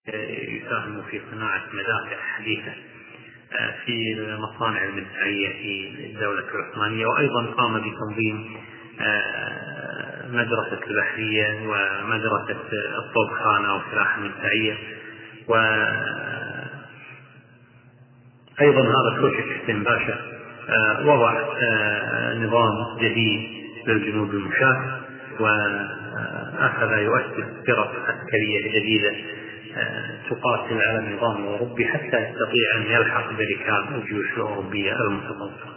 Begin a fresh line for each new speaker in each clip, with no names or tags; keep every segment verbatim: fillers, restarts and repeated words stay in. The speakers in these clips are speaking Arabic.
يساهم في صناعة مدافع حديثة في المصانع المدفعية في الدولة العثمانية، وأيضا قام بتنظيم مدرسة البحرية ومدرسة الطوبخانة والسلاح المدفعية. وأيضا هذا كوشك حسين باشا وضع نظام جديد للجنود المشاة، وأخذ يؤسس فرق عسكرية جديدة تقاتل على النظام الأوروبي حتى يستطيع أن يلحق بركاب الجيوش الأوروبية المتطورة.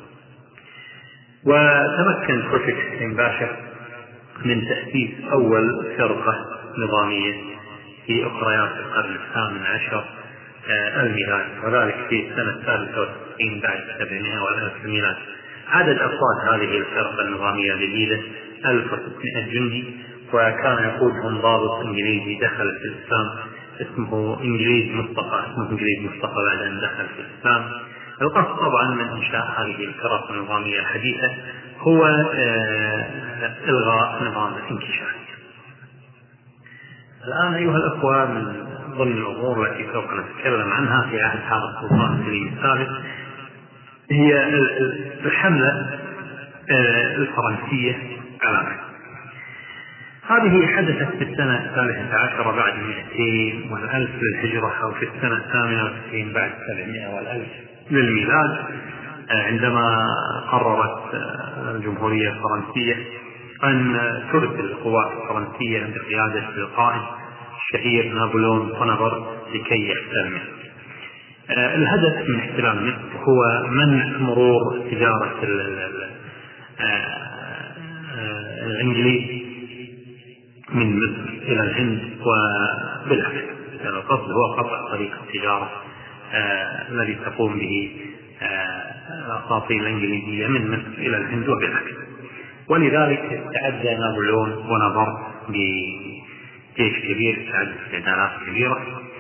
وتمكن كوشك حسين باشا من تأسيس أول فرقة نظامية في أخريات القرن الثامن عشر الميلادي، وذلك في السنة الثالثة والتسعين بعد سبعمائة والألف الميلاد. عدد أفراد هذه الفرقة النظامية الجديدة ألف وستمائة جندي، وكان يقودهم ضابط إنجليزي دخل في الإسلام اسمه إنجليز مصطفى اسمه إنجليز مصطفى بعد أن دخل في الإسلام. القصد طبعا من إنشاء هذه الفرق النظامية الحديثة هو إلغاء نظام الانكشاف. الآن أيها الأخوة، من ضمن الأمور التي سوف نتكلم عنها في عهد هذا السلطان سليم الثالث هي الحملة الفرنسية على مصر. هذه حدثت في السنة الثالثة عشر بعد مئتين والألف للهجرة، أو في السنة الثامنة والتسعين بعد سبعمائة والألف للميلاد، عندما قررت الجمهورية الفرنسية أن ترسل القوات الفرنسية بقيادة القائد الشهير نابليون بونابرت لكي يحتل مصر. الهدف من احتلال مصر هو منع مرور تجارة الإنجليز من مصر إلى الهند وبالعكس. القصد هو قطع طريق التجارة الذي تقوم به الأساطيل الإنجليزية من مصر إلى الهند وبالعكس. ولذلك استعد نابليون بونابرت بجيش كبير، استعد استعدادات كبيرة،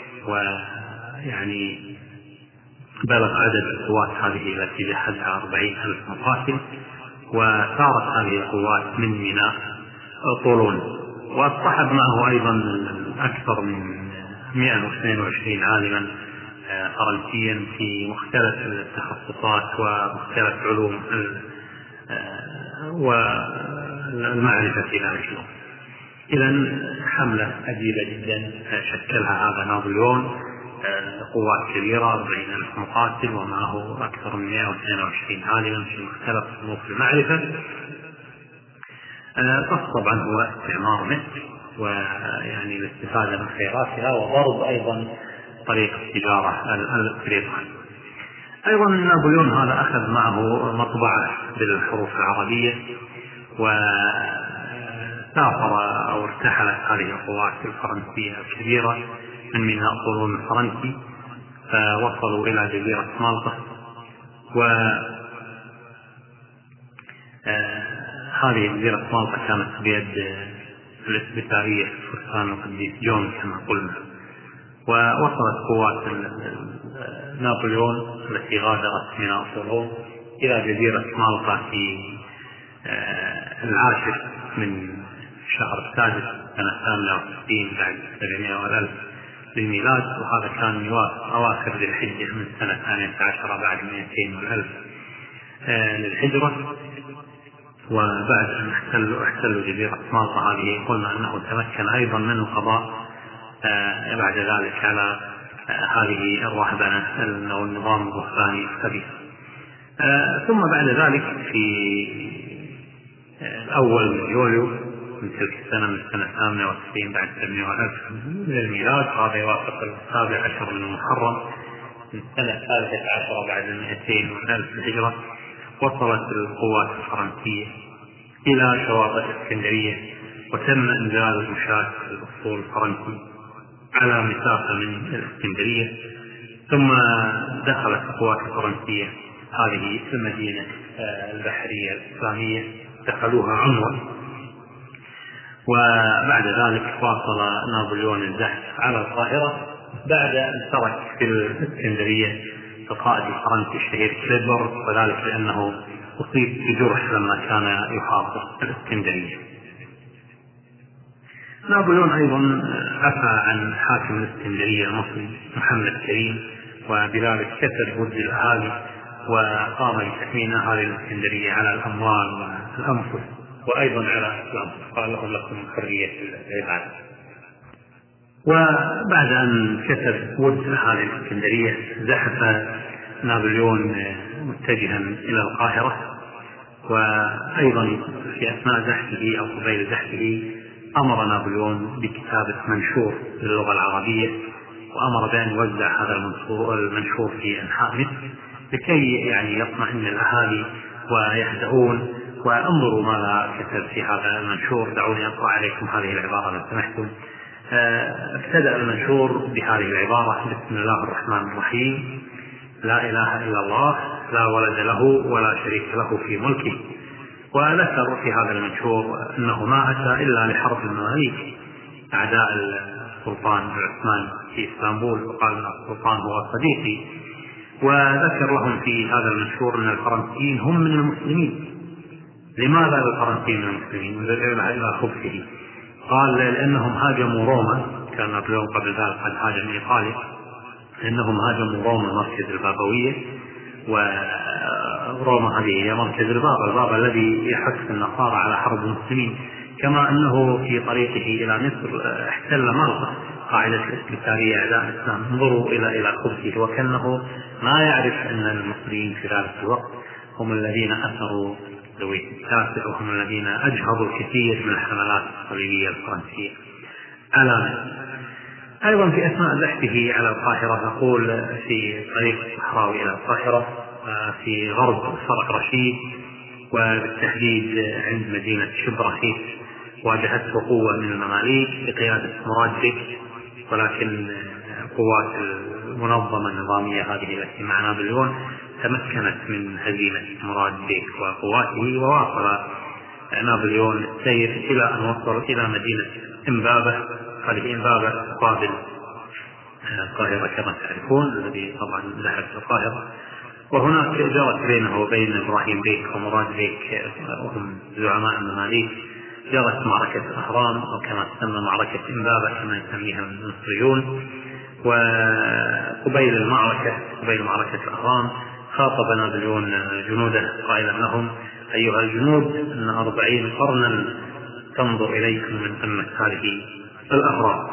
ويعني بلغ عدد القوات هذه التي جهزها أربعين ألف مقاتل. وسارت هذه القوات من ميناء طولون، واصطحب معه أيضا أكثر من مئة واثنين وعشرين عالما فرنسيا في مختلف التخصصات ومختلف علوم والمعرفة في ذلك الوقت. إذن حملة عجيبة جدا شكلها هذا نابليون، قوات كبيرة أربعين ألف مقاتل ومعه أكثر من مئة واثنين وعشرين عالما في مختلف صنوف المعرفة. قصد طبعا هو استعمار مصر ويعني الاستفادة من خيراتها، وضرب أيضا طريق التجارة الإفريقية. أيضا نابليون هذا أخذ معه مطبعة بالحروف العربية، وسافر أو ارتحلت هذه القوات الفرنسية الكبيرة من ميناء طولون الفرنسي، فوصلوا إلى جزيرة مالطا. و هذه جزيرة مالطا كانت بيد الإسبيتارية فرسان القديس جون كما قلنا. ووصلت قوات نابليون التي غادرت ميناء طولون إلى جزيرة مالطا في العاشر من شهر السادس سنة ثامنة وستين بعد سبعمائة والألف للميلاد، وهذا كان يوافق أواخر ذي الحجة من سنة ثانية عشرة بعد مئتين والألف للهجرة. وبعد أن احتلوا احتلوا جزيرة مالطا هذه، قلنا أنه تمكن أيضا من القضاء بعد ذلك على هذه الرهبنة أو النظام الرهباني الخبيث. ثم بعد ذلك في الأول من يوليو من تلك السنة، من السنة الثامنة والتسعين بعد سبعمائة والألف للميلاد، هذا يوافق السابع عشر من المحرم من السنة الثالثة عشرة بعد مئتين والألف الهجرة، وصلت القوات الفرنسية إلى شواطئ اسكندرية، وتم إنزال المشاة الأسطول الفرنسي على مسافة من الاسكندرية. ثم دخلت القوات الفرنسية هذه المدينة البحرية الإسلامية، دخلوها عنوة. وبعد ذلك واصل نابليون الزحف على القاهرة بعد أن ترك في الاسكندرية القائد الفرنسي الشهير كليبر، وذلك لأنه أصيب بجرح لما كان يحاصر الاسكندرية. نابليون أيضا عفى عن حاكم الإسكندرية المصري محمد كريم، وبذلك كسر ود الأهالي وقام بتأمين أهالي الإسكندرية على الأموال والأنفس وأيضا على الأنفس، قال لهم لكم حرية العبادة. وبعد أن كسر ود أهالي الإسكندرية زحف نابليون متجها إلى القاهرة، وأيضا في أثناء زحفه أو قبيل زحفه أمر نابليون بكتابة منشور باللغة العربية، وأمر بأن يوزع هذا المنشور في أنحاء مصر لكي يعني يطمئن الأهالي ويهدؤون. وانظروا ماذا كتب في هذا المنشور، دعوني أقرأ عليكم هذه العبارة لو سمحتم. ابتدأ المنشور بهذه العبارة: بسم الله الرحمن الرحيم، لا إله إلا الله، لا ولد له ولا شريك له في ملكه. وذكر في هذا المنشور أنه ما أتى إلا لحرب المماليك أعداء السلطان العثماني في إسطنبول، وقال أن السلطان هو صديقي. وذكر لهم في هذا المنشور أن الفرنسيين هم من المسلمين. لماذا الفرنسيين من المسلمين؟ ونرجع إلى خبثه. قال لأنهم هاجموا روما، كان نابليون قبل ذلك قد هاجم إيطاليا، لأنهم هاجموا روما مركز البابوية، وروما هذه هي مركز البابا، البابا الذي يحث النصارى على حرب المسلمين. كما أنه في طريقه إلى مصر احتل مالطا، قاعدة الإسكندرية أعداء الإسلام. انظروا إلى إلى خبثه، وكأنه ما يعرف أن المصريين في ذلك الوقت هم الذين أثروا لويس التاسع، وهم الذين أجهضوا الكثير من الحملات الصليبية الفرنسية على مصر. أيضا في أثناء زحفه على القاهرة، نقول في طريق الصحراوي إلى القاهرة في غرب فرق رشيد، وبالتحديد عند مدينة شبرخيت، واجهته قوة من المماليك بقيادة مراد بك، ولكن القوات المنظمة النظامية هذه التي مع نابليون تمكنت من هزيمة مراد بك وقواته، وواصل نابليون السير إلى أن وصل إلى مدينة إمبابة. هذه إمبابة تقابل القاهرة كما تعرفون، الذي طبعا ذهب إلى القاهرة. وهناك جرت بينه وبين إبراهيم بيك ومراد بيك وهم زعماء المماليك جرت معركة الأهرام، أو كما تسمى معركة إمبابة كما يسميها المصريون. وقبيل المعركة قبيل معركة الأهرام خاطب نابليون جنوده قائلا لهم: أيها الجنود، إن أربعين قرنا تنظر إليكم من قمة هذه الأهرام.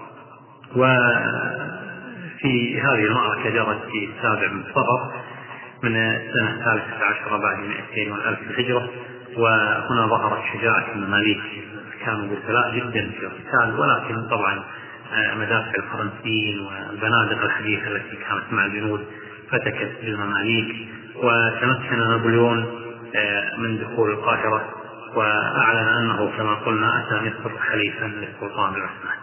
وفي هذه المعركة جرت في السابع من صفر من السنة الثالثة عشرة بعد مئتين والألف الهجرة. وهنا ظهرت شجاعة المماليك، كانوا بسلاء جدا في القتال، ولكن طبعا مدافع الفرنسيين والبنادق الحديثة التي كانت مع الجنود فتكت بالمماليك. وتمكن نابليون من دخول القاهرة، وأعلن أنه كما قلنا أتى مصر حليفا للسلطان العثماني.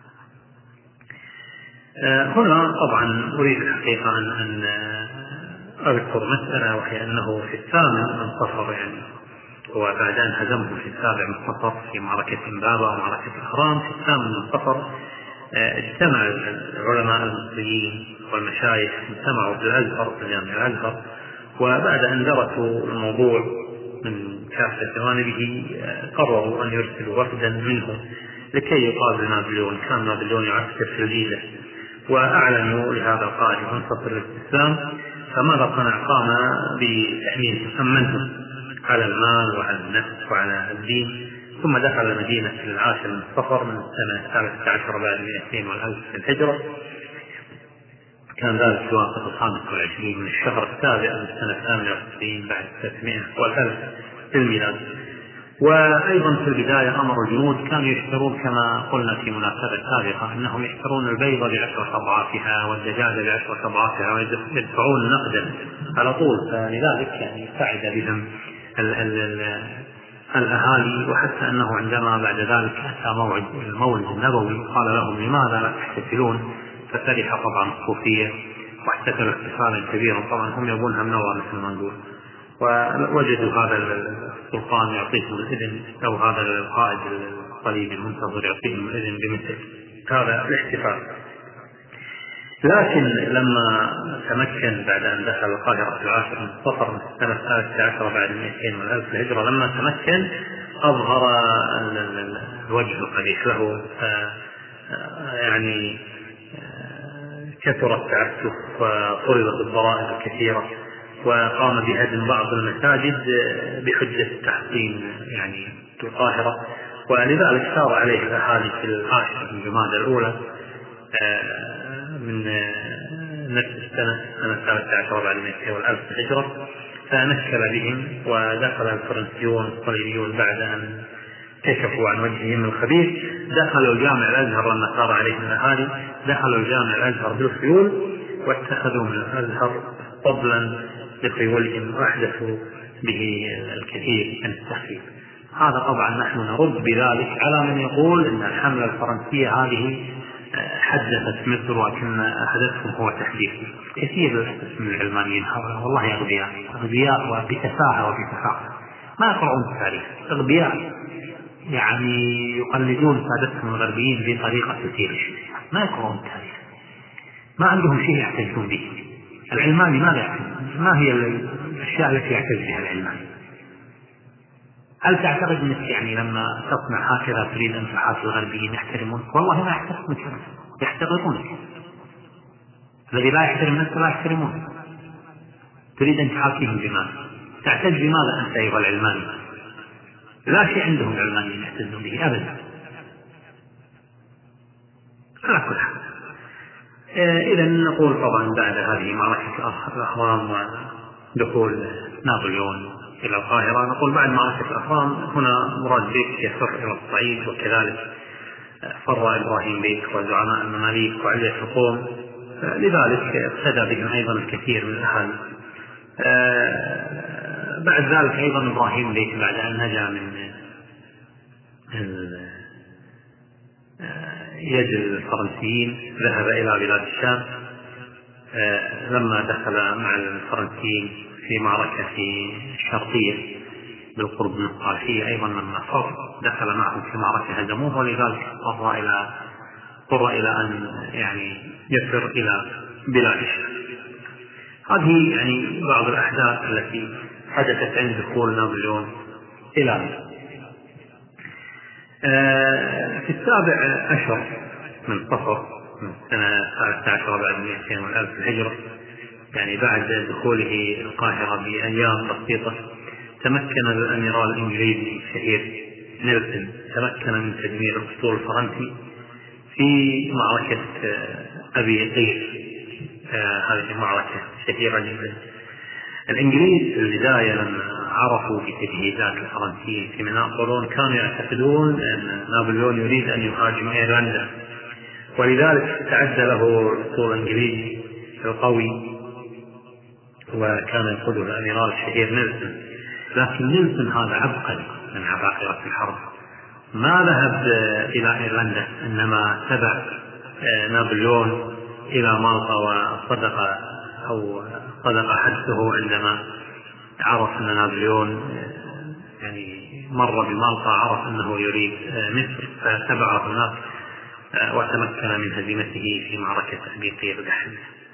هنا طبعا أريد الحقيقة أن أذكر مسألة، وهي أنه في الثامن من صفر، يعني وبعد أن هزمه في السابع من صفر في معركة إمبابة ومعركة الأهرام، في الثامن من صفر اجتمع العلماء المصريين والمشايخ، اجتمعوا في الأزهر في جامع الأزهر، وبعد أن درسوا الموضوع من كافة جوانبه قرروا أن يرسلوا وفدا منهم لكي يقابل نابليون. كان نابليون يعسكر في الجيزة، وأعلنوا لهذا القائد منتصر للإسلام. فماذا صنع؟ قام بتأمين تأمنهم على المال وعلى النفس وعلى الدين، ثم دخل مدينة العاشر من صفر من السنة الثالثة عشر بعد مئتين والألف في الهجرة. كان ذلك يوافق الخامس والعشرين من الشهر السابع من السنة الثامنة والتسعين بعد ثلاثمائة والألف في الميلاد. وأيضا في البداية أمر الجنود كانوا يشترون كما قلنا في مناسبة سابقة أنهم يشترون البيضة بعشرة أضعافها والدجاجة بعشرة أضعافها ويدفعون نقدا على طول. فلذلك يعني سعد بهم ال ال ال الأهالي، وحتى أنه عندما بعد ذلك أتى موعد المولد النبوي قال لهم: لماذا لا تحتفلون؟ ففرح طبعا الصوفية واحتفلوا احتفالا كبيرا. طبعا هم يبونها منورة مثل ما نقول، ووجدوا هذا السلطان يعطيهم الإذن، أو هذا القائد الصليبي المنتظر يعطيهم الإذن بمثل هذا الاحتفال. لكن لما تمكن بعد أن دخل القاهرة في العاشر من صفر من السنة الثالثة عشر بعد مئتين والألف الهجرة، لما تمكن أظهر الوجه القبيح له، يعني كثر التعسف وفرضت الضرائب الكثيرة، وقام بهدم بعض المساجد بحجة التحصين يعني في القاهرة، ولذلك سار عليه الأهالي في العاشر من جمادى الأولى من نفس السنة سنة الثالثة عشر بعد المئتين والألف هجرة، فنكل بهم، ودخل الفرنسيون الصليبيون بعد أن كشفوا عن وجههم الخبيث دخلوا الجامع الأزهر لما سار عليهم الأهالي، دخلوا الجامع الأزهر بالخيول واتخذوا من الأزهر فضلا لخيولهم وأحدثوا به الكثير من التخريب. هذا طبعا نحن نرد بذلك على من يقول أن الحملة الفرنسية هذه حدثت مصر وكان حدثهم هو تحديث. كثير من العلمانيين والله أغبياء أغبياء وبتفاهة وبتفاهة ما يقرؤون التاريخ، أغبياء يعني يقلدون سادتهم الغربيين بطريقة تثير، ما يقرؤون التاريخ، ما عندهم شيء يعتزون به. العلماني ماذا يعتز؟ ما هي الأشياء التي يعتز بها العلماني؟ هل تعتقد أنك يعني لما تصنع هكذا تريد أن تحاكي الغربيين يحترمونك؟ والله ما يحترمونك، يحتقرونك. الذي لا يحترم نفسه لا يحترمونه. تريد أن تحاكيهم بماذا؟ تعتز بماذا أنت أيها العلماني؟ لا شيء عندهم العلمانيين يحتزون به أبدا. على كل حال، إذا نقول طبعا بعد هذه معركة الأهرام ودخول نابليون إلى القاهرة، نقول بعد معركة الأهرام هنا مراد بيك يفر إلى الصعيد، وكذلك فر إبراهيم بيك وزعماء المماليك وعلي الحكوم، لذلك اقتدى بهم أيضا الكثير من الأهالي. بعد ذلك أيضا إبراهيم بيك بعد أن نجا من يد الفرنسيين ذهب إلى بلاد الشام. لما دخل مع الفرنسيين في معركة في الشرقية بالقرب من الطائفية أيضا لما فر دخل معهم في معركة هزموه، ولذلك اضطر إلى اضطر إلى أن يعني يسر إلى بلاد الشام. هذه يعني بعض الأحداث التي حدثت عند دخول نابليون إلى مصر. في السابع عشر من صفر من السنة الثالثة عشر بعد المئتين والألف الهجرة، يعني بعد دخوله القاهرة بأيام بسيطة، تمكن الأميرال الإنجليزي الشهير نيلسون تمكن من تدمير الأسطول الفرنسي في معركة أبي قير. هذه المعركة شهيرة جدا. الإنجليز في البداية لما عرفوا بتجهيزات الفرنسيين في ميناء طولون كانوا يعتقدون أن نابليون يريد أن يهاجم إيرلندا، ولذلك تعدى له الأسطول الإنجليزي القوي وكان يقوده الأميرال الشهير نيلسون. لكن نيلسون هذا عبقري من عباقرة الحرب، ما ذهب إلى إيرلندا، إنما تبع نابليون إلى مالطا وصدق أو صدق حدثه عندما عرف أن نابليون يعني مر بمالطا، عرف أنه يريد مصر فتبعه هناك وتمكن من هزيمته في معركة أبي قير دحم.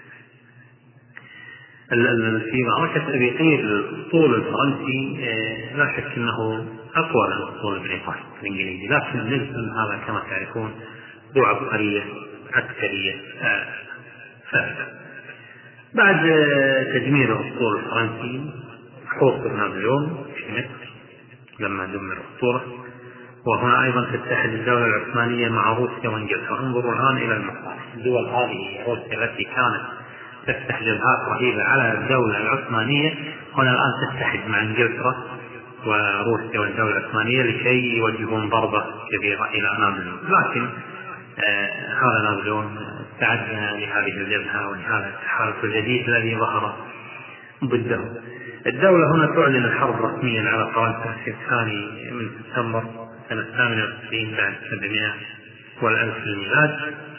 في معركة أبي قير الأسطول الفرنسي لا شك أنه أقوى من الأسطول البريطاني الإنجليزي، لكن نيلسون هذا كما تعرفون ذو عبقرية عسكرية فارغة. بعد تدمير الأسطول الفرنسي حوصر نابليون في مصر لما دمر أسطوله، وهنا أيضا تتحد الدولة العثمانية مع روسيا وإنجلترا. انظروا الآن إلى المقاس، الدول هذه روسيا التي كانت تفتح جبهات رهيبة على الدولة العثمانية هنا الآن تتحد مع إنجلترا وروسيا والدولة العثمانية لكي يوجهون ضربة كبيرة إلى نابليون. لكن آه هذا نابليون استعد لهذه الجبهة ولهذا التحالف الجديد الذي ظهر ضده. الدولة هنا تعلن الحرب رسميا على فرنسا في الثاني من سبتمبر سنة ثمانية وتسعين بعد سبعمائة والألف الميلاد،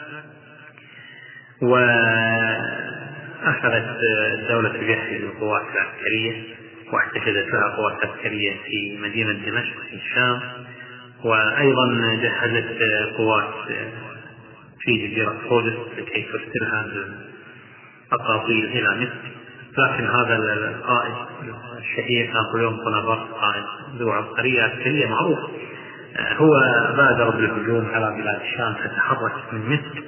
وأخذت الدولة تجهز القوات العسكرية واحتشدت لها قوات عسكرية في مدينة دمشق في الشام، وأيضا جهزت قوات في جزيرة رودس لكي ترسلها بالأقاطيل إلى مصر. لكن هذا القائد الشهير نابليون بونابرت قائد ذو عبقرية عسكرية معروف، هو بادر بالهجوم على بلاد الشام، فتحرك من مصر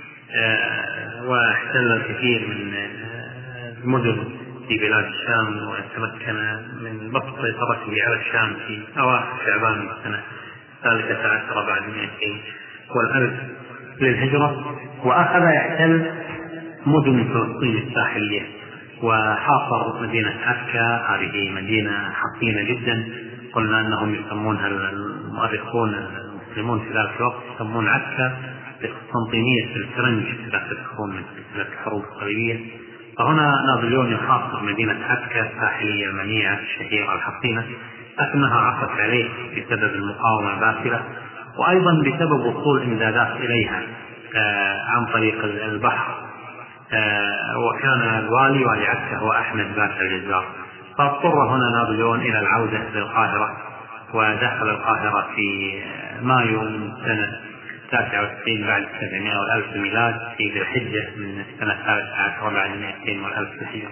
واحتل الكثير من المدن في بلاد الشام، وتمكن من بسط سيطرته على الشام في أواخر شعبان من السنة الثالثة عشرة بعد مئتين والألف للهجرة، وأخذ يحتل مدن فلسطين الساحلية وحاصر مدينة عكا. هذه مدينة حصينة جدا، قلنا أنهم يسمونها المؤرخون المسلمون في ذلك الوقت يسمون عكا بقسطنطينية الفرنج إذا تذكرون من سلسلة الحروب الصليبية. فهنا نابليون يحاصر مدينة عكا الساحلية المنيعة الشهيرة الحصينة، لكنها عصت عليه بسبب المقاومة الباسلة، وأيضا بسبب وصول إمدادات إليها عن طريق البحر، وكان الوالي والي عكا هو أحمد باشا الجزار. فاضطر هنا نابليون إلى العودة للقاهرة، ودخل القاهرة في مايو من سنة تسعة وتسعين بعد سبعمائة والألف ميلاد في ذي الحجة من السنة الثالثة عشرة بعد مئتين والألف هجرة.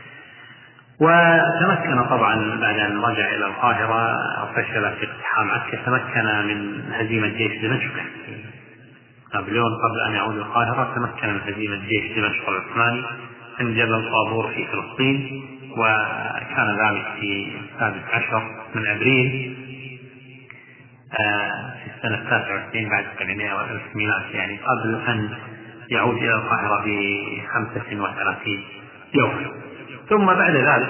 وتمكن طبعا بعد أن رجع إلى القاهرة وفشل في اقتحام عكا، تمكن من هزيمة جيش دمشق. نابليون قبل أن يعود القاهرة تمكن من هزيمة جيش دمشق العثماني عند جبل طابور في فلسطين، وكان ذلك في السادس عشر من أبريل في السنة التاسعة والتسعين بعد سبعمائة والألف ميلاد، يعني قبل أن يعود إلى القاهرة بخمسة وثلاثين يوم. ثم بعد ذلك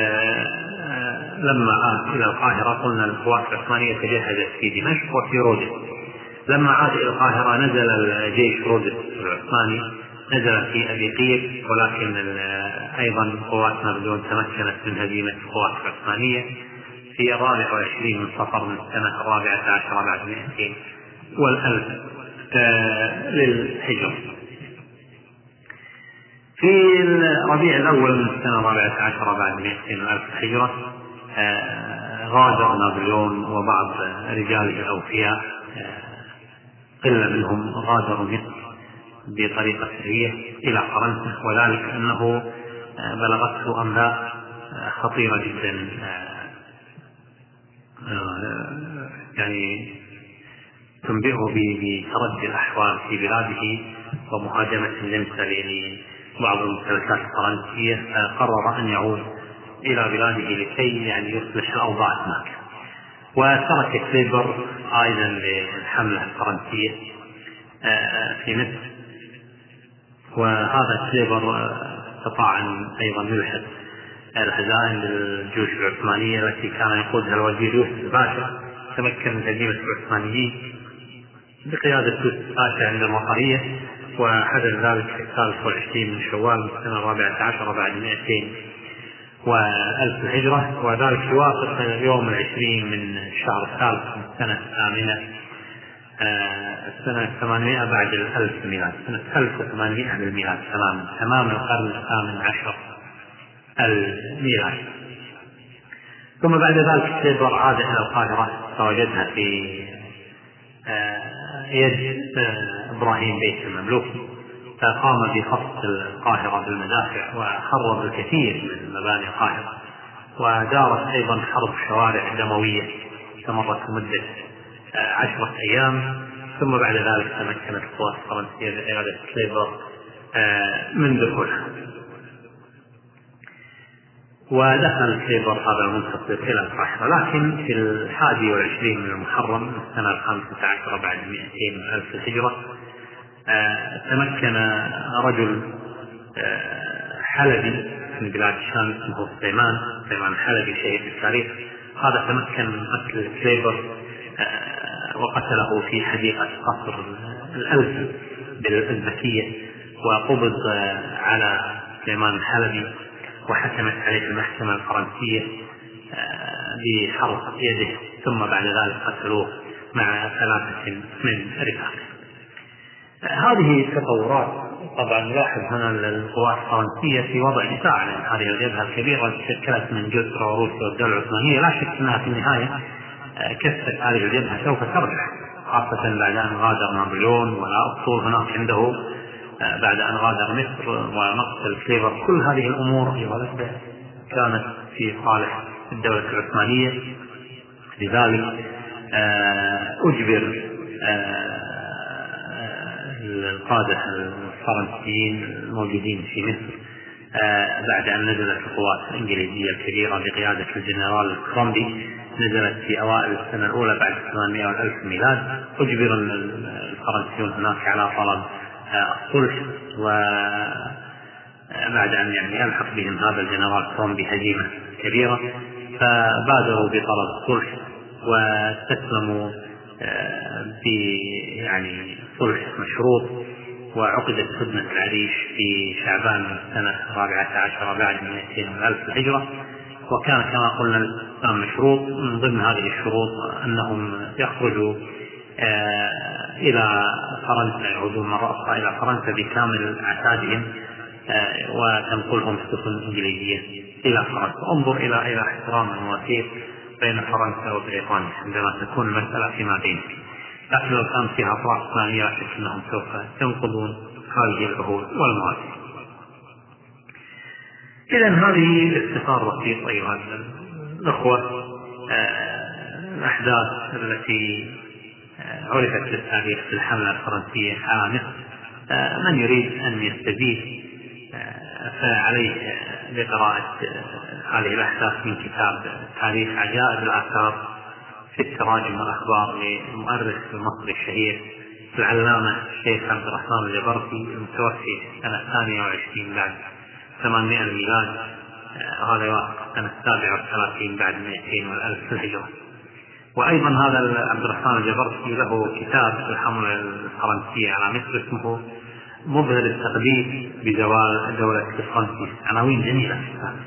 لما عاد إلى القاهرة قلنا القوات العثمانية تجهزت في دمشق وفي رودس. لما عاد إلى القاهرة نزل الجيش رودس العثماني نزل في أبي قير، ولكن أيضا قوات نابليون تمكنت من هزيمة القوات العثمانية في الرابع والعشرين من صفر من السنة الرابعة عشرة بعد مئتين والألف للهجرة. في الربيع الأول من السنة الرابعة عشرة بعد مئتين والألف الهجرة غادر نابليون وبعض رجاله الأوفياء، قلة منهم غادروا مصر بطريقة سرية إلى فرنسا، وذلك أنه بلغته أنباء خطيرة جدا يعني تنبئه بتردي الأحوال في بلاده ومهاجمة النمسا لبعض الممتلكات الفرنسية. قرر أن يعود إلى بلاده لكي يعني يصلح الأوضاع هناك، وترك كليبر أيضا للحملة الفرنسية في مصر. وهذا كليبر استطاع أن أيضا يلحق الهزائم للجيوش العثمانية التي كان يقودها الوزير يوسف باشا. تمكن من هزيمة العثمانيين بقيادة يوسف باشا عند المطرية، وحدث ذلك في الثالث والعشرين من شوال من السنة الرابعة عشرة بعد مئتين والألف الهجرة، وذلك يوافق يوم العشرين من الشهر الثالث من السنة الثامنة السنة الثمانمائة بعد الألف ميلاد، سنة ألف وثمانمائة للميلاد، تمام تمام القرن الثامن عشر الميلاد. ثم بعد ذلك كليبر عاد إلى القاهرة فوجدها في يد إبراهيم بيك المملوكي، فقام بخفض القاهرة بالمدافع وخرب الكثير من مباني القاهرة، ودارت أيضا حرب شوارع دموية استمرت مدة عشرة أيام. ثم بعد ذلك تمكنت القوات الفرنسية بقيادة كليبر من دخولها، ودخل كليبر هذا المنتصر إلى القاهرة. لكن في الحادي والعشرين من المحرم من السنة الخامسة عشرة بعد مئتين ألف الهجرة تمكن رجل حلبي من بلاد الشام اسمه سليمان سليمان حلبي شهيد التاريخ. هذا تمكن من قتل كليبر وقتله في حديقة قصر الألفي بالأزبكية، وقبض على سليمان الحلبي وحكمت عليه المحكمة الفرنسية بحرق يده، ثم بعد ذلك قتلوه مع ثلاثة من رفاقه. هذه تطورات طبعا نلاحظ هنا القوات الفرنسية في وضع دفاع عن هذه الجبهة الكبيرة التي تشكلت من جزر وروسيا والدولة العثمانية. لا شك أنها في النهاية كفت هذه الجبهة سوف ترجع، خاصة بعد أن غادر نابليون ولا أسطول هناك عنده بعد أن غادر مصر ومقتل كليبر. كل هذه الأمور أيها الأخوة كانت في صالح الدولة العثمانية. لذلك أجبر القادة الفرنسيين الموجودين في مصر بعد أن نزلت القوات الإنجليزية الكبيرة بقيادة الجنرال كرومبي، نزلت في أوائل السنة الأولى بعد ثمانمائة وألف ميلاد، أجبر الفرنسيون هناك على طلب الصلح. وبعد أن يعني يلحق بهم هذا الجنرال كرومبي هزيمة كبيرة، فبادروا بطلب الصلح واستسلموا ب يعني صلح مشروط، وعقدت هدنة العريش في شعبان من السنة الرابعة عشرة بعد مئتين ألف الهجرة. وكان كما قلنا الإسلام مشروط، من ضمن هذه الشروط أنهم يخرجوا إلى فرنسا، يعودون مرة أخرى إلى فرنسا بكامل عتادهم وتنقلهم السفن الإنجليزية إلى فرنسا. انظر إلى إلى احترام وثيق بين فرنسا وبريطانيا عندما تكون المسألة فيما بينهم. لكن لو كان فيها أطراف ثانية لا شك أنهم سوف ينقضون هذه العهود والمواثيق. إذن هذه باختصار بسيط أيها الأخوة الأحداث التي عرفت للتاريخ في الحملة الفرنسية على مصر. من يريد أن يستفيد فعليه بقراءة هذه الأحداث من كتاب تاريخ عجائب الآثار في التراجم والأخبار للمؤرخ المصري الشهير العلامة الشيخ عبد الرحمن الجبرتي المتوفي سنة ثانية وعشرين بعد ثمانمائة الميلاد، هذا يوافق سنة السابعة والثلاثين بعد مئتين والألف الهجرة. وأيضا هذا عبد الرحمن الجبرتي له كتاب الحملة الفرنسية على مصر اسمه مظهر التقديس بزوال دولة الفرنسية، عناوين جميلة.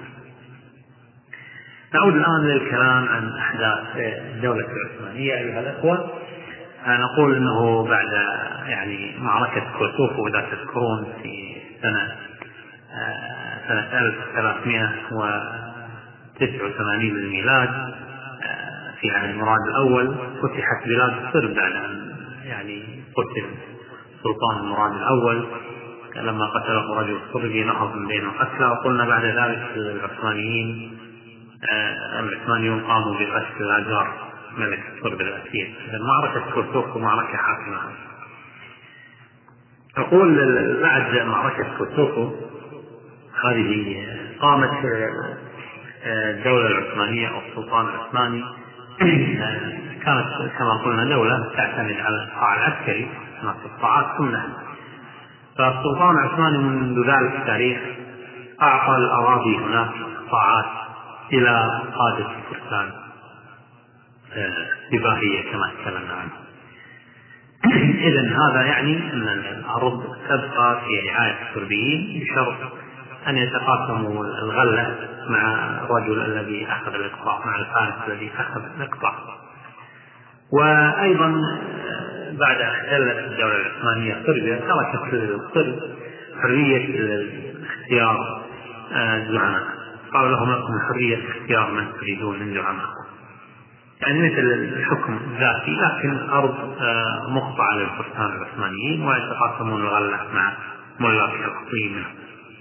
نعود الآن للكلام عن أحداث الدولة العثمانية أيها الأخوة. نقول أنه بعد يعني معركة كوسوفو إذا تذكرون في سنة سنة ألف وثلاثمائة وتسعة وثمانين للميلاد في عهد المراد الأول فتحت بلاد الصرب بعد أن يعني قتل سلطان المراد الأول لما قتله رجل صربي نهض من بين القتلى. وقلنا بعد ذلك العثمانيين العثمانيون قاموا بقتل الأجار ملك الصرب الأخير. معركة كوسوفو معركة حاسمة. أقول بعد معركة كوسوفو هذه قامت الدولة العثمانية أو السلطان العثماني، كانت كما قلنا دولة تعتمد على القطاع العسكري، هناك قطاعات كلها. فالسلطان العثماني منذ ذلك التاريخ أعطى الأراضي هناك قطاعات إلى قادة الفرسان سباهية كما تكلمنا عنه. إذن هذا يعني أن الأرض تبقى في رعاية الصربيين بشرط أن يتقاسموا الغلة مع الرجل الذي أخذ الإقطاع، مع الفارس الذي أخذ الإقطاع. وأيضا بعد أن احتلت الدولة العثمانية صربيا تركت للصرب حرية اختيار الزعماء، قالوا لهم لكم حرية اختيار من تريدون من زعمائكم، يعني مثل الحكم الذاتي، لكن الأرض مخضعة للفرسان العثمانيين ويتقاسمون الغلة مع ملاك الأصليين منهم.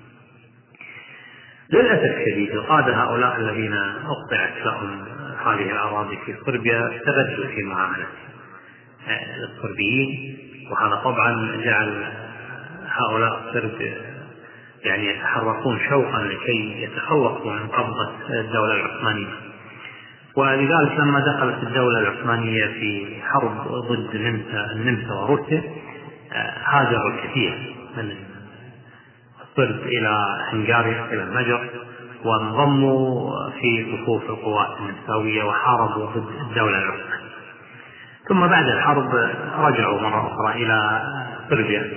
للأسف الشديد القادة هؤلاء الذين أقطعت لهم هذه الأراضي في صربيا استبدلوا في معاملة الصربيين، وهذا طبعا جعل هؤلاء الصرب يعني يتحركون شوقا لكي يتخلصوا من قبضة الدولة العثمانية. ولذلك لما دخلت الدولة العثمانية في حرب ضد النمسا وروسيا هاجروا الكثير من الصرب إلى هنغاريا إلى المجر وانضموا في صفوف القوات النمساوية وحاربوا ضد الدولة العثمانية. ثم بعد الحرب رجعوا مرة أخرى إلى صربيا،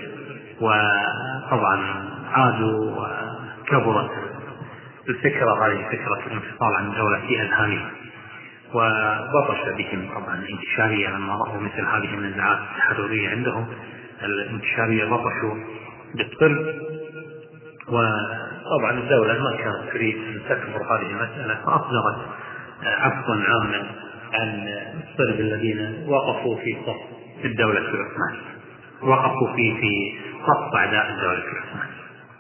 وطبعا عادوا وكبرت الفكرة هذه فكرة الانفصال عن الدولة في أذهانهم، وبطش بهم طبعا الانتشارية لما رأوا مثل هذه النزاعات التحررية عندهم الانتشارية بطشوا بالصرب. وطبعا الدولة ما كانت تريد أن تكبر هذه المسألة، فأصدرت عفوا عاما عن الصرب الذين وقفوا في صف الدولة العثمانية، وقفوا في في صف أعداء الدولة العثمانية.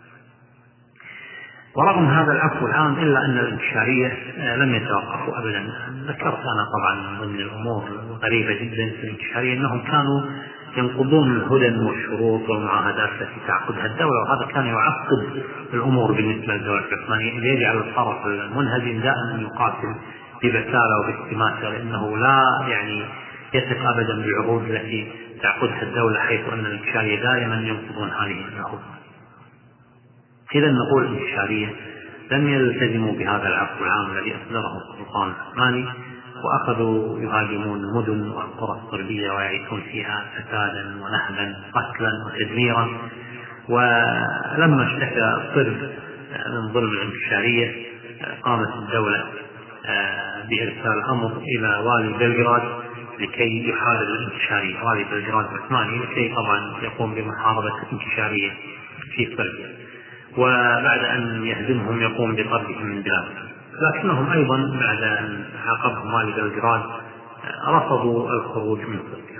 ورغم هذا العفو العام إلا أن الانكشارية لم يتوقفوا أبدا. ذكرت أنا طبعا من ضمن الأمور الغريبة جدا في الانكشارية أنهم كانوا ينقضون الهدن والشروط والمعاهدات التي تعقدها الدولة، وهذا كان يعقد الأمور بالنسبة للدولة العثمانية، ليجعل الطرف المنهزم دائما يقاتل ببسالة وباستماتة، لأنه لا يعني يثق أبدا بالعهود التي تعقدها الدولة، حيث أن الانكشارية دائما ينقضون هذه العهود. إذا نقول الانكشارية لم يلتزموا بهذا العفو العام الذي أصدره السلطان العثماني، وأخذوا يهاجمون المدن والقرى الصربية ويعيشون فيها فسادا ونهبا قتلا وتدميرا. ولما اشتكى الصرب من ظلم الانكشارية قامت الدولة بإرسال أمر إلى والي بلغراد لكي يحارب الانكشارية، والي بلغراد العثماني، لكي طبعا يقوم بمحاربة الانكشارية في صربيا، وبعد أن يهزمهم يقوم بطردهم من بلادهم. لكنهم أيضا بعد أن عاقبهم والي بلغراد رفضوا الخروج من صربيا.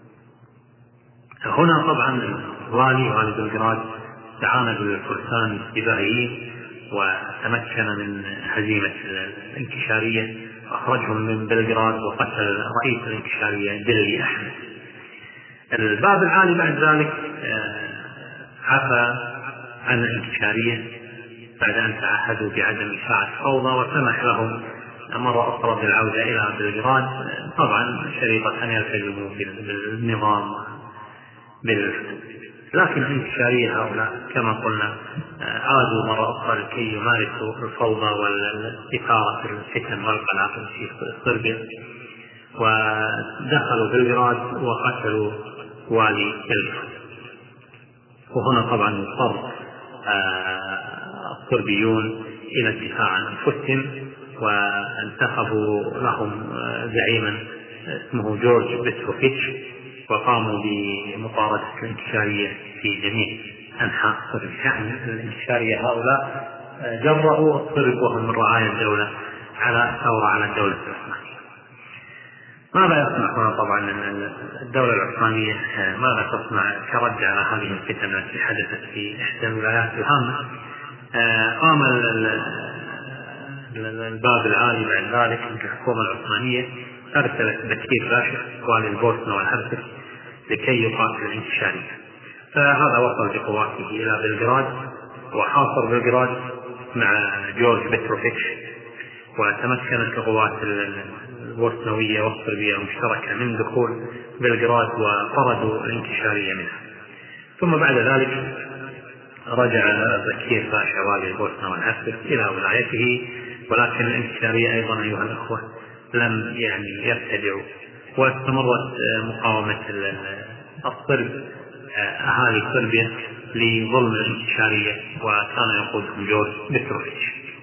هنا طبعا الوالي والي بلغراد استعان بالفرسان السباهيين وتمكن من هزيمة الانكشارية وأخرجهم من بلغراد وقتل رئيس الانكشارية دلي أحمد. الباب العالي بعد ذلك عفى عن الانكشارية بعد أن تعهدوا بعدم إشاعة فوضى، وسمح لهم مرة أخرى بالعودة إلى بلغراد، طبعا شريطة أن يلتزموا بالنظام بالحدود. لكن الانكشارية هؤلاء كما قلنا عادوا مرة أخرى لكي يمارسوا الفوضى والإثارة الفتن والقلاقل في صربيا، ودخلوا بلغراد وقتلوا والي بلغراد. وهنا طبعا اضطر الصربيون إلى الدفاع عن أنفسهم، وانتخبوا لهم زعيما اسمه جورج بتروفيتش، وقاموا بمطاردة الانكشارية في جميع أنحاء صربيا. يعني الانكشارية هؤلاء جرأوا الصرب وهم من رعايا الدولة على الثورة على الدولة العثمانية. ماذا يصنع هنا؟ طبعا الدولة العثمانية ماذا تصنع كرد على هذه الفتن التي حدثت في إحدى الولايات الهامة؟ قام الباب العالي بعد ذلك الحكومة العثمانية أرسلت بكير باشا والي البوسنة والهرسك لكي يقاتل الانكشارية. فهذا وصل بقواته إلى بلغراد وحاصر بلغراد مع جورج بتروفيتش، وتمكنت القوات البوسنوية والصربية المشتركة من دخول بلغراد وطردوا الانكشارية منها. ثم بعد ذلك رجع بكير باشا والي البوسنة والهرسك إلى ولايته، ولكن الانكشارية أيضا أيها الأخوة لم يعني يرتدعوا، واستمرت مقاومة الصرب أهالي صربيا لظلم الانكشارية، وكان يقودهم جورج بتروفيتش.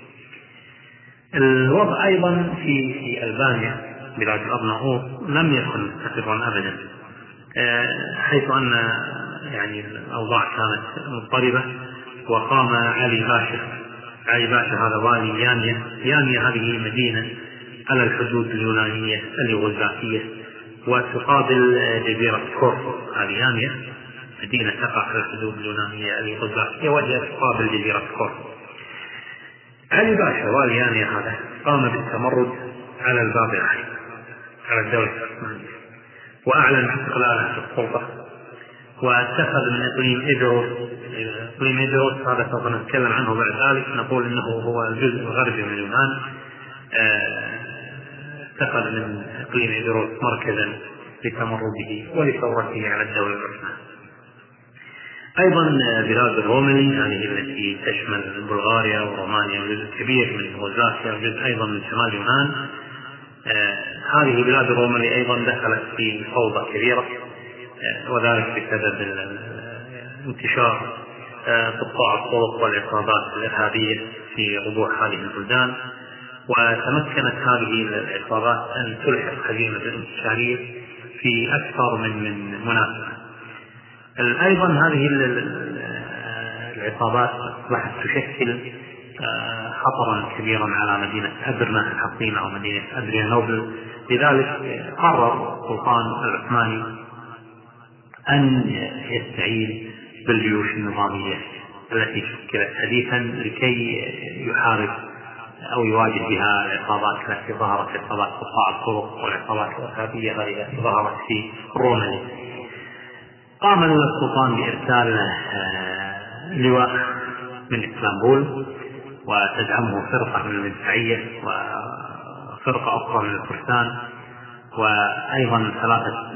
الوضع أيضا في في ألبانيا بلاد الأرناؤوط لم يكن مستقرا أبدا، حيث أن يعني الأوضاع كانت مضطربة. وقام علي باشا علي باشا هذا والي يانيا. يانيا هذه مدينة على الحدود اليونانية اليوغوسلافية، وتقابل جزيرة كورفو. هذه يانيا مدينة تقع على الحدود اليونانية اليوغوسلافية، وهي تقابل جزيرة كورفو. علي باشا والي يانيا هذا قام بالتمرد على الباب العالي على الدولة العثمانية، وأعلن استقلاله في السلطة، واتخذ من إقليم إيدروس. إقليم إيدروس هذا سوف نتكلم عنه بعد ذلك، نقول إنه هو الجزء الغربي من اليونان. اتخذ من إقليم إيدروس مركزا لتمرده ولثورته على الدولة العثمانية. أيضا بلاد الروماني هذه التي تشمل بلغاريا ورومانيا وجزء كبير من يوغوسلافيا وجزء أيضا من شمال اليونان، هذه بلاد الروماني أيضا دخلت في فوضى كبيرة، وذلك بسبب انتشار قطاع الطرق والعصابات الإرهابية في ربوع هذه البلدان. وتمكنت هذه العصابات أن تلحق هزيمة الانكشارية في أكثر من من مناسبة. أيضا هذه العصابات أصبحت تشكل خطرا كبيرا على مدينة أدرنا الحصينة أو مدينة أدريانوبل. لذلك قرر السلطان العثماني أن يستعين بالجيوش النظامية التي شكلت حديثا لكي يحارب أو يواجه بها العصابات التي ظهرت، عصابات قطاع الطرق والعصابات الإرهابية التي ظهرت في الروماني. قام السلطان بإرسال لواء من اسطنبول وتدعمه فرقة من المدفعية وفرقة أخرى من الفرسان، وأيضا ثلاثة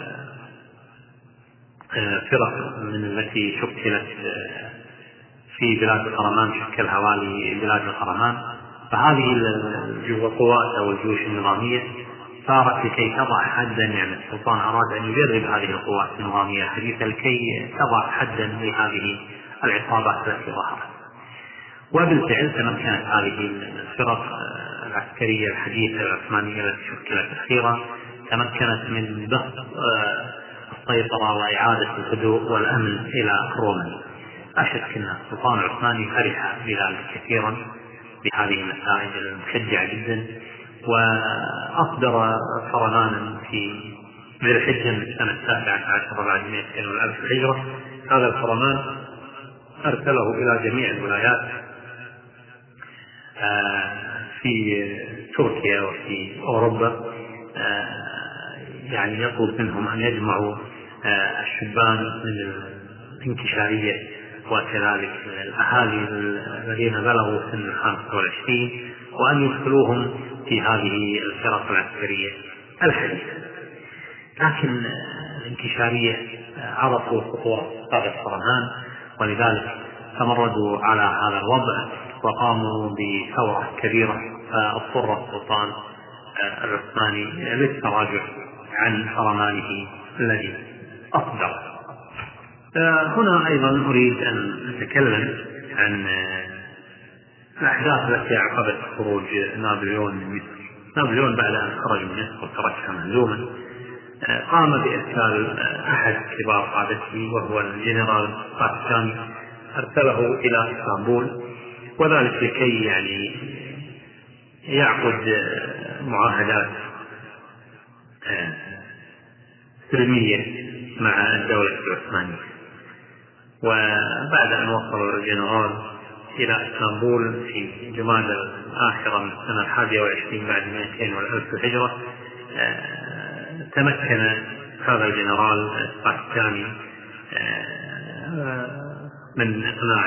فرق من التي شكلت في بلاد القرمان، شكلها والي بلاد القرمان. فهذه القوات أو الجيوش النظامية صارت لكي تضع حدا، يعني السلطان أراد أن يجرب هذه القوات النظامية الحديثة لكي تضع حدا لهذه العصابات التي ظهرت. وبالفعل تمكنت هذه الفرق العسكرية الحديثة العثمانية التي شكلت أخيرا تمكنت من بسط السيطرة وإعادة الهدوء والأمن إلى روما. لا شك أن السلطان العثماني فرح بذلك كثيرا بهذه النتائج المشجعة جدا، وأصدر فرمانا في ذي الحجة من السنة التاسعة عشر بعد مئتين والألف هجرة. هذا الفرمان أرسله إلى جميع الولايات في تركيا وفي أوروبا، يعني يطلب منهم أن يجمعوا الشبان من الانكشارية وكذلك الأهالي الذين بلغوا سن الخامسة والعشرين وأن يدخلوهم في هذه الفرق العسكرية الحديثة. لكن الانكشارية عرفوا خطورة هذا الفرمان، ولذلك تمردوا على هذا الوضع وقاموا بثورة كبيرة، فاضطر السلطان العثماني للتراجع عن فرمانه الذي أصدر. هنا أيضا أريد أن أتكلم عن الأحداث التي عقبت خروج نابليون من مصر. نابليون بعد أن خرج من مصر وتركها مهزوما قام بإرسال أحد كبار قادته وهو الجنرال باتشان، أرسله إلى اسطنبول، وذلك لكي يعني يعقد معاهدات سلمية مع الدولة العثمانية. وبعد أن وصل الجنرال إلى اسطنبول في جمادى الآخرة من السنة الحادية والعشرين بعد مئتين والألف الهجرة، تمكن هذا الجنرال الباكستاني من إقناع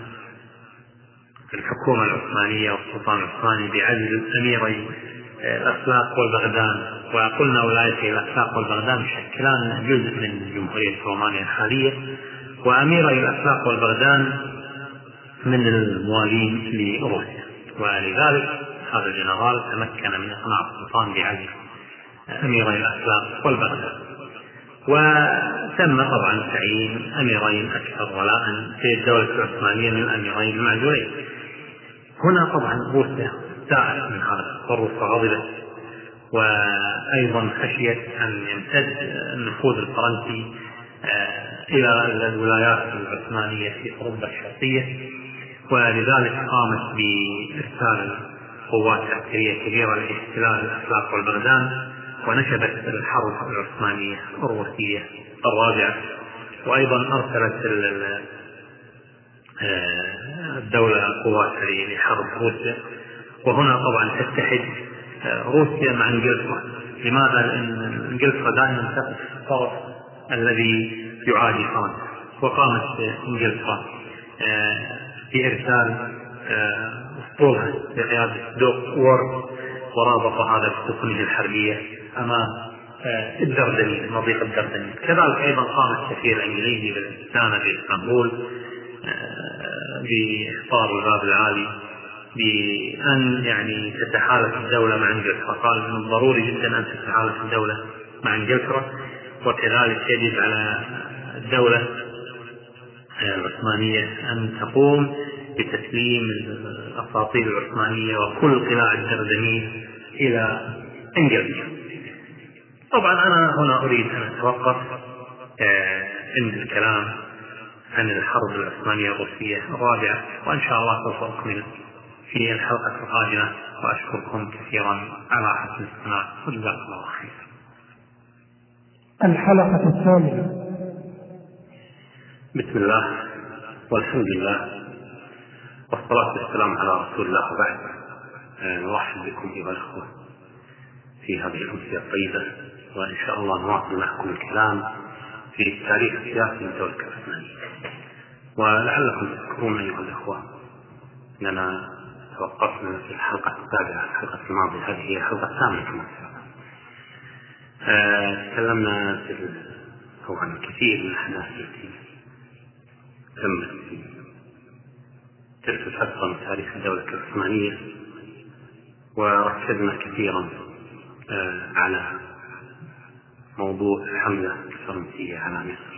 الحكومة العثمانية والسلطان العثماني بعزل أميري الأسلاق والبغداد. وقلنا ولايتي الأسلاق والبغداد يشكلان جزء من جمهورية رومانيا الحالية، وأميري الأسلاق والبغداد من الموالين لروسيا، ولذلك هذا الجنرال تمكن من إقناع السلطان بعزل أميري الأسلاق والبغداد. وتم طبعا تعيين أميرين أكثر ولاء في الدولة العثمانية من الأميرين المعزولين. هنا طبعا روسيا استاءت من هذا التصرف وغضبت، وأيضا خشيت أن يمتد النفوذ الفرنسي إلى الولايات العثمانية في أوروبا الشرقية، ولذلك قامت بإرسال قوات عسكرية كبيرة لاحتلال الأسلاق والبغداد، ونشبت الحرب العثمانية الروسية الرابعة. وأيضا أرسلت الدولة قوات لحرب روسيا، وهنا طبعا تتحد روسيا مع انجلترا. لماذا؟ لأن انجلترا دائما تقف في الطرف الذي يعادي فرنسا، وقامت انجلترا بإرسال أسطولها بقيادة دوك وورد، ورابط هذا بسفنه الحربية أمام الدردني مضيق الدردني. كذلك أيضا قام السفير الإنجليزي بالاستعانة بإسطنبول بإخطار الباب العالي بأن يعني تتحالف الدولة مع انجلترا. قال من الضروري جدا أن تتحالف الدولة مع انجلترا، وكذلك يجب على الدولة العثمانية أن تقوم بتسليم الأساطيل العثمانية وكل قلاع الدردنيل إلى انجلترا. طبعا أنا هنا أريد أن أتوقف عند الكلام عن الحرب العثمانية الروسية الرابعة، وإن شاء الله سوف أكمل في الحلقة القادمة، وأشكركم كثيرا على حسن الاستماع، وجزاكم الله خيرا.
الحلقة الثامنة.
بسم الله والحمد لله والصلاة والسلام على رسول الله، وبعد. نرحب بكم أيها الأخوة في هذه الأمسية الطيبة، وإن شاء الله نواصل معكم الكلام في التاريخ السياسي للدولة العثمانية. ولعلكم تذكرون أيها الأخوة أننا توقفنا في الحلقة السابعة، الحلقة الماضية، هذه هي الحلقة الثامنة كما أه تكلمنا في أو عن الكثير من الأحداث التي تمت في تلك الفترة من تاريخ الدولة العثمانية، وركزنا كثيرا أه على موضوع الحملة الفرنسية على مصر،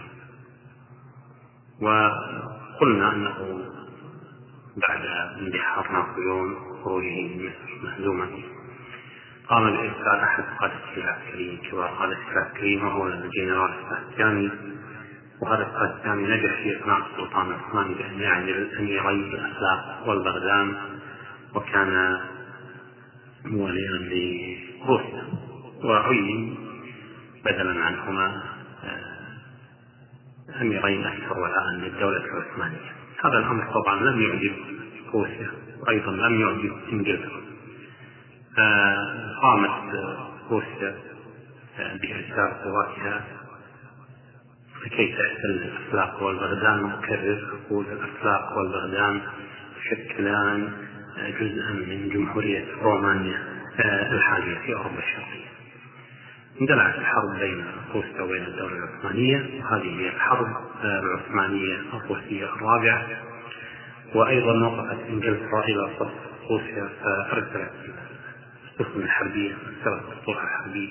وقلنا أنه بعد اندحار نابليون وخروجه من مصر مهزوما قام بإرسال أحد قادته العسكريين كبار قادته العسكريين وهو الجنرال السباستياني، وهذا السباستياني نجح في إقناع السلطان العثماني بأن يعزل الأميري الأخلاق والبغداد، وكان مواليا لروسيا، وعين بدلا عنهما أميرين أكثر ولاء للدولة العثمانية. هذا الأمر طبعا لم يعجب روسيا، وأيضا لم يعجب إنجلترا. قامت روسيا بإرسال قواتها لكي تحتل الأفلاق والبغداد، وكرر أقول الأفلاق والبغداد يشكلان جزءا من جمهورية رومانيا الحالية في أوروبا الشرقية. اندلعت الحرب بين روسيا وبين الدولة العثمانية، وهذه هي الحرب العثمانية الروسية الرابعة. وأيضا وقفت إنجلترا إلى صف روسيا فأرسلت السفن الحربية، أرسلت الأسطول الحربي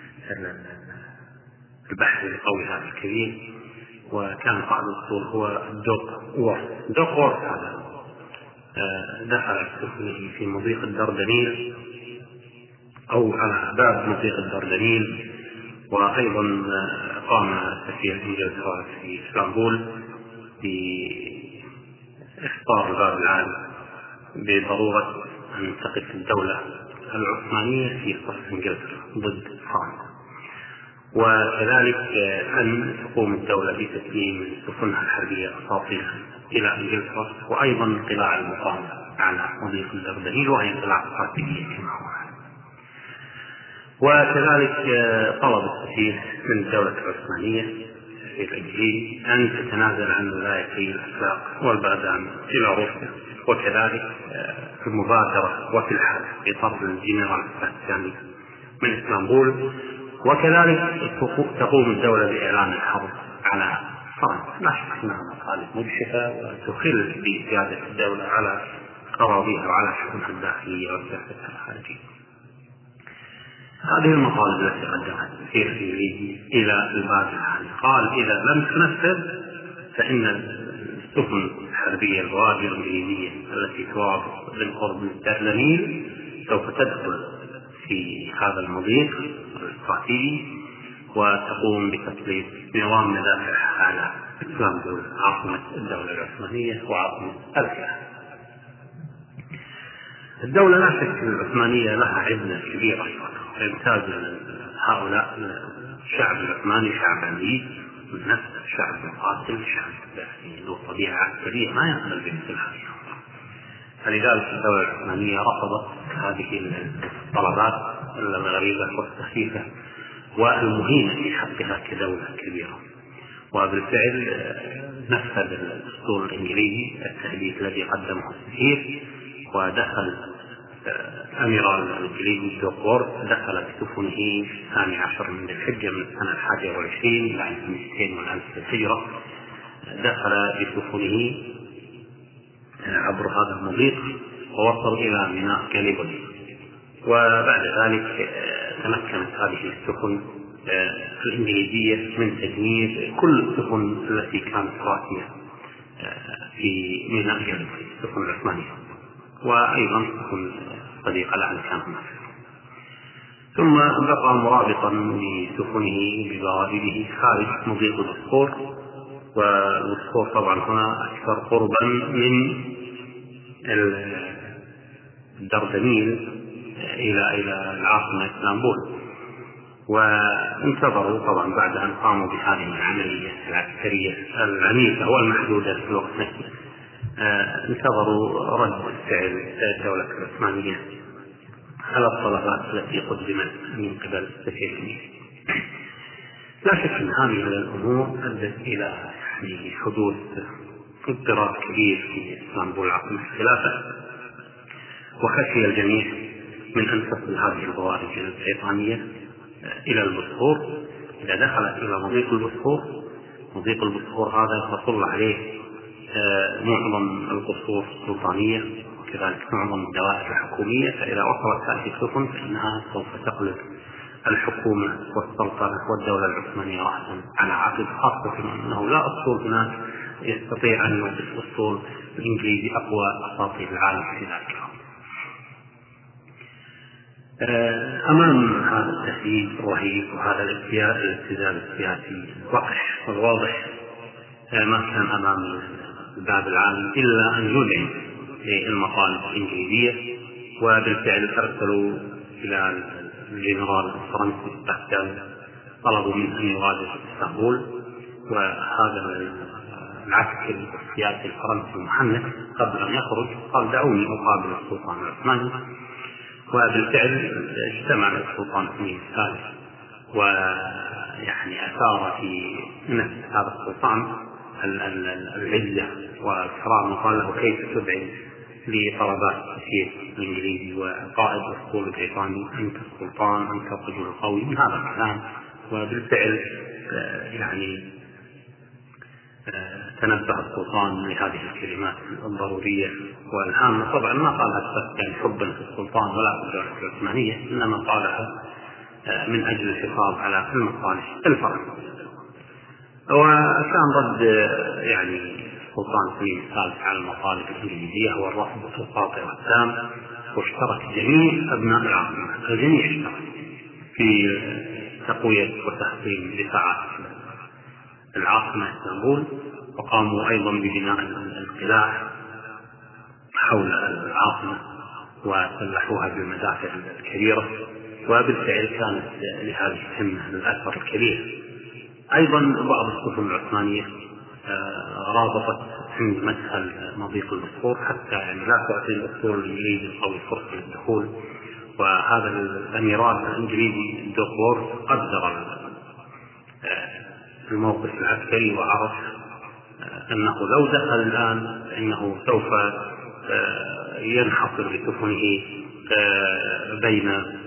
البحري القوي هذا الكبير، وكان قائد الأسطول هو دوك وورث. دوك وورث هذا دخل سفنه في مضيق الدردنيل أو على باب مضيق الدردنيل، وأيضا قام سفير إنجلترا في اسطنبول بإخطار الباب العالي بضرورة أن تقف الدولة العثمانية في صف إنجلترا ضد فرنسا، وكذلك أن تقوم الدولة بتسليم سفنها الحربية أساطيلها إلى إنجلترا، وأيضا انقلاع المقاومة على مضيق الدردنيل، وهي انقلاع استراتيجي كما هو. وكذلك طلب السفير من الدولة العثمانية السفير الإنجليزي أن تتنازل عن ولايتي الأفلاق والبغداد إلى روسيا، وكذلك المبادرة وفي الحال بطرد الجنرال السباستياني من اسطنبول، وكذلك تقوم الدولة بإعلان الحرب على فرنسا. لا شك أنها مطالب مجحفة وتخل بسيادة الدولة على أراضيها وعلى شؤونها الداخلية وسياستها الخارجية. هذه المطالب التي قدمها السفير الإنجليزي إلى الباب العالي، قال إذا لم تنفذ فإن السفن الحربية البوادر الإنجليزية التي توافق بالقرب من الدردنيل سوف تدخل في هذا المضيق الاستراتيجي وتقوم بتسليط نظام مدافعها على اسطنبول عاصمة الدولة العثمانية وعاصمة الخلافة. الدولة لا شك العثمانية لها عزة كبيرة، يمتاز هؤلاء الشعب العثماني شعب عنيد من نفسه، شعب مقاتل، شعب له طبيعة عسكرية ما يقبل بمثل هذه الأمور. فلذلك الدولة العثمانية رفضت هذه الطلبات الغريبة والسخيفة والمهينة في حقها كدولة كبيرة، وبالفعل نفذ الأسطول الإنجليزي التهديد الذي قدمه السفير، ودخل الأميرال الإنجليزي دوك وورث دخل بسفنه في الثاني عشر من ذي الحجة من السنة الحادية والعشرين بعد مئتين والألف الهجرة، دخل بسفنه عبر هذا المضيق ووصل إلى ميناء جاليبولي. وبعد ذلك تمكنت هذه السفن الإنجليزية من تدمير كل السفن التي كانت راسية في ميناء جاليبولي، السفن العثمانية، وأيضا سفن صديقة لها كانت معه. ثم بقى مرابطا بسفنه ببوابه خارج مضيق البوسفور، والبوسفور طبعا هنا أكثر قربا من الدردنيل إلى إلى العاصمة اسطنبول. وانتظروا طبعا بعد أن قاموا بهذه العملية العسكرية العنيفة والمحدودة في الوقت نفسه، انتظروا رد فعل الدولة العثمانية على الطلبات التي قدمت من قبل سفير الإنجليز. لا شك أن هذه الأمور أدت إلى يعني حدوث اضطراب كبير في اسطنبول عاصمة الخلافة، وخشي الجميع من أن تصل هذه البوارج البريطانية إلى البوسفور. إذا دخلت إلى مضيق البوسفور، مضيق البوسفور هذا تطل عليه معظم القصور السلطانية وكذلك معظم الدوائر الحكومية، فإذا وصلت هذه السفن فإنها سوف تقلب الحكومة والسلطنة والدولة العثمانية رأسا على عقب، خاصة أنه لا أسطول هناك يستطيع أن يوقف الأسطول الإنجليزي أقوى أساطيل العالم في ذلك الوقت. أمام هذا التهديد الرهيب وهذا الابتذال السياسي الوقح والواضح، ما كان أمام الباب العالم إلا أن يذعن للمطالب الإنجليزية، وبالفعل أرسلوا إلى الجنرال الفرنسي باستيل، طلبوا منه أن يغادر اسطنبول. وهذا العسكري السياسي الفرنسي محنك قبل أن يخرج قال دعوني أقابل السلطان العثماني، وبالفعل اجتمع السلطان حميد الثالث ويعني أثار في نفس هذا السلطان العزة والكرامة، وقال له كيف تبعد لطلبات السفير الإنجليزي وقائد الأسطول البريطاني، أنت السلطان، أنت الرجل القوي، من هذا الكلام. وبالفعل يعني تنبه السلطان لهذه الكلمات الضرورية والهامة. طبعا ما قالها يعني حبا في السلطان ولا في الدولة العثمانية، إنما قالها من أجل الحفاظ على المصالح الفرنسية. وكان رد يعني السلطان حميد الثالث على المطالب الإنجليزية هو الرفض القاطع والتام، واشترك جميع أبناء العاصمة، الجميع اشترك في تقوية وتحسين دفاعات العاصمة اسطنبول، وقاموا أيضا ببناء القلاع حول العاصمة وسلحوها بالمدافع الكبيرة، وبالفعل كانت لهذه الهمة الأثر الكبير. أيضا بعض السفن العثمانية رابطت عند مدخل مضيق البوسفور حتى يعني لا تعطي الأسطول الإنجليزي القوي فرصة للدخول، وهذا الأميرال الإنجليزي دوكورث قدر الموقف العسكري وعرف أنه لو دخل الآن فإنه سوف ينحصر بسفنه بين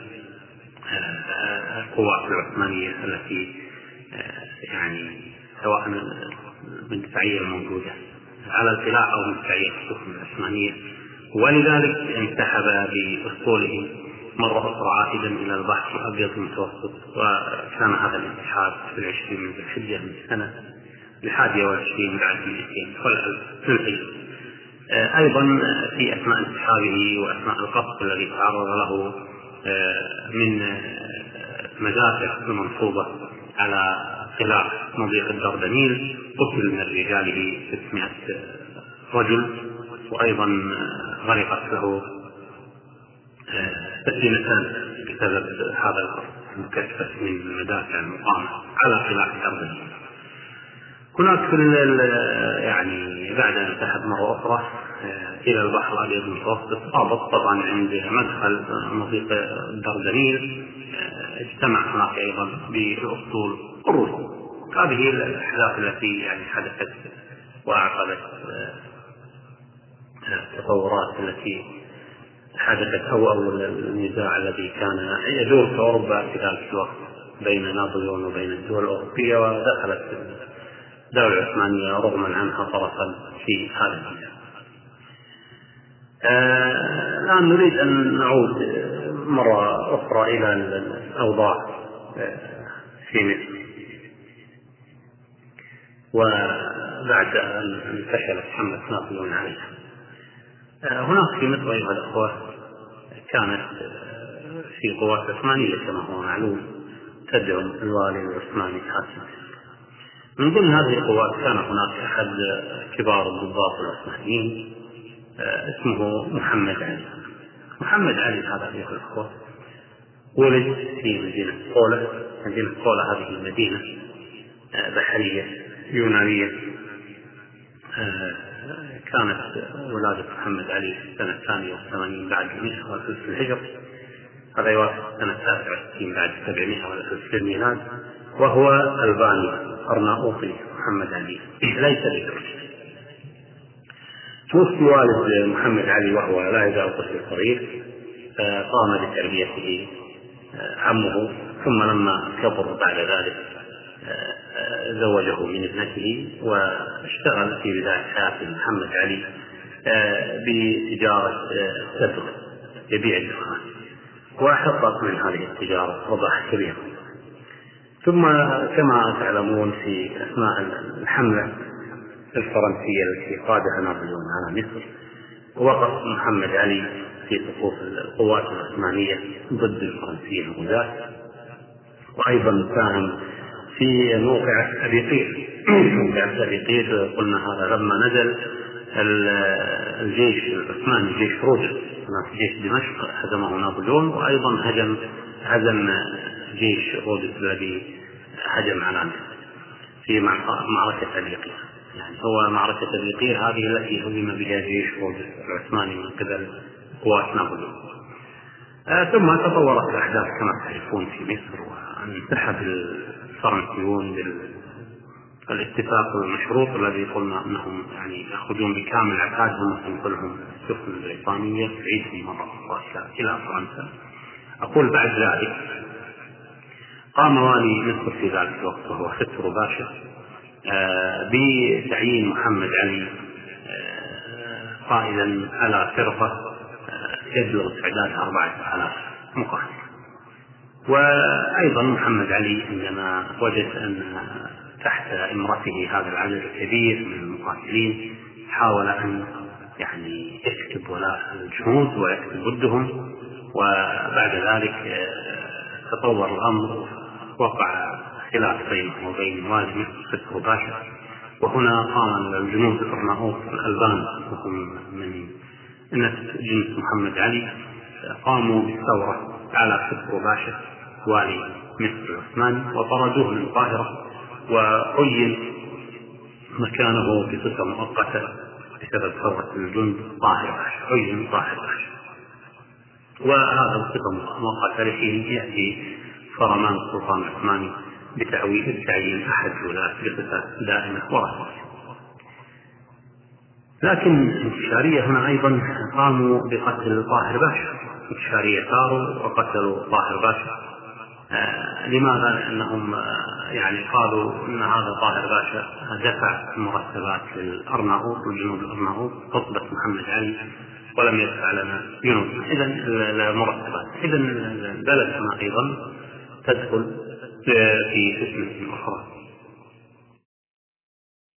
القوات العثمانية التي يعني سواء المدفعية الموجودة على القلاع أو مدفعية السفن العثمانية، ولذلك انسحب بأسطوله مرة أخرى عائدا إلى البحر الأبيض المتوسط. وكان هذا الانسحاب في العشرين من ذي الحجة من السنة الحادية والعشرين بعد مئتين والألف من الهجرة. أيضا في أثناء انسحابه وأثناء القصف الذي تعرض له من مدافع المنصوبة على قلاع مضيق الدردنيل قتل من رجاله ستمائة رجل، وأيضا غرقت له سفينتان بسبب هذا القصف المكثف من المدافع المقامة على قلاع الدردنيل. هناك يعني بعد أن ذهب مرة أخرى إلى البحر الأبيض المتوسط هابط طبعا عند مدخل مضيق الدردنيل، اجتمع هناك أيضا بالأسطول الروسي. هذه الأحداث التي يعني حدثت وأعقبت التطورات التي حدثت أو أول النزاع الذي كان يدور في أوروبا في ذلك الوقت بين نابليون وبين الدول الأوروبية، ودخلت الدولة العثمانية رغما عنها طرفا في هذا النزاع. الآن نريد أن نعود مرة أخرى إلى الأوضاع في مصر. وبعد أن فشلت حملة نابليون عليها، هناك في مصر أيها الأخوة كانت في قوات عثمانية كما هو معلوم تدعم الوالي العثماني حاتم. من ضمن هذه القوات كان هناك أحد كبار الضباط العثمانيين اسمه محمد علي. محمد علي هذا أيها الأخوة ولد في مدينة قولة. مدينة قولة هذه المدينة بحرية يونانية. كانت ولادة محمد علي سنة ثانية وثمانين بعد المئة والألف الهجرة، هذا يوافق سنة تاسعة وستين بعد سبعمائة والألف للميلاد. وهو الباني أرناؤوطي محمد علي ليس بتركي. توفي والد محمد علي وهو لا يزال طفل صغير، قام بتربيته عمه، ثم لما كبر بعد ذلك زوجه من ابنته، واشتغل في بداية حياة محمد علي بتجارة سبغ، يبيع الدخان، وحقق من هذه التجارة ربح كبير. ثم كما تعلمون في أثناء الحملة الفرنسية التي قادها نابليون على مصر، وقف محمد علي في صفوف القوات العثمانية ضد الفرنسيين الغزاة، وأيضا ساهم في موقع أبي قير. موقع أبي قير قلنا هذا لما نزل الجيش العثماني جيش روجر في جيش دمشق هزمه نابليون، وأيضا هجم هزم جيش روجر الذي هجم على مصر في معركة أبي قير. يعني هو معركة أبي قير هذه التي هزم بها جيش روجر العثماني من قبل قوات نابليون. آه ثم تطورت الأحداث كما تعرفون في مصر، وانسحب الفرنسيون بالاتفاق المشروط الذي قلنا أنهم يعني يخرجون بكامل عتادهم وتنقلهم السفن البريطانية تعيدهم مرة أخرى إلى فرنسا. أقول بعد ذلك قام والي مصر في ذلك الوقت وهو خسرو باشا آه بتعيين محمد علي آه قائدا على فرقة يبلغ تعدادها أربعة آلاف مقاتل. وأيضا محمد علي عندما وجد أن تحت إمرته هذا العدد الكبير من المقاتلين حاول أن يعني يكتب ولاء الجنود ويكتب ضدهم، وبعد ذلك تطور الأمر، وقع خلاف بينه وبين والي مصر خسرو باشا، وهنا قام الجنود الأرناؤوط الألبان وهم من نفس جنس محمد علي قاموا بالثورة على خسرو باشا والي مصر العثماني، وطردوه من القاهرة، وعين مكانه بصفة مؤقتة بسبب ثورة الجند طاهر باشا، عين طاهر باشا. وهذا بصفة مؤقتة لحين يأتي فرمان السلطان العثماني بتعيين أحد ولاة بصفة دائمة ورسمية. لكن الانتشارية هنا أيضا قاموا بقتل طاهر باشا، الانتشارية ثاروا وقتلوا طاهر باشا. آه لماذا؟ لأنهم آه يعني قالوا أن هذا طاهر باشا دفع مرتبات للأرناؤوط والجنود الأرناؤوط قصبة محمد علي ولم يدفع لنا جنود، إذن المرتبات، إذن البلد هنا أيضا تدخل في فتنة أخرى.